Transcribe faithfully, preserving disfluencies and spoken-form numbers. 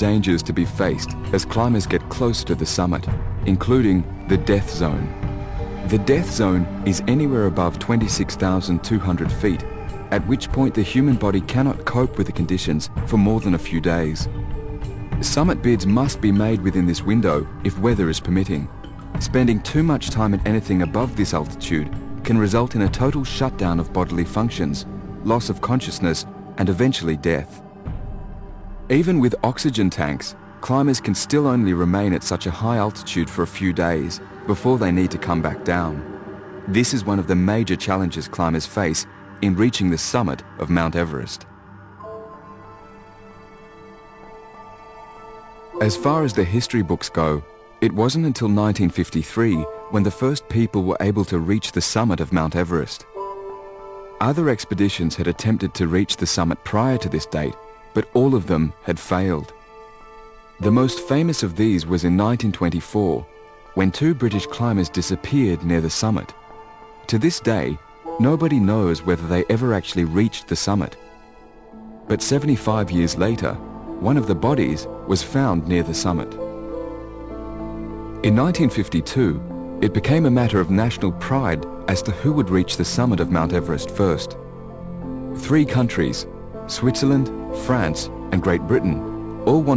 dangers to be faced as climbers get closer to the summit, including the death zone. The death zone is anywhere above twenty-six thousand two hundred feet, at which point the human body cannot cope with the conditions for more than a few days. Summit bids must be made within this window if weather is permitting. Spending too much time at anything above this altitude can result in a total shutdown of bodily functions, loss of consciousness, and eventually death. Even with oxygen tanks, climbers can still only remain at such a high altitude for a few days before they need to come back down. This is one of the major challenges climbers face in reaching the summit of Mount Everest. As far as the history books go, it wasn't until nineteen fifty-three when the first people were able to reach the summit of Mount Everest. Other expeditions had attempted to reach the summit prior to this date, but all of them had failed. The most famous of these was in nineteen twenty-four, when two British climbers disappeared near the summit. To this day, nobody knows whether they ever actually reached the summit. But seventy-five years later, one of the bodies was found near the summit. In nineteen fifty-two, it became a matter of national pride as to who would reach the summit of Mount Everest first. Three countries, Switzerland, France, and Great Britain, all wanted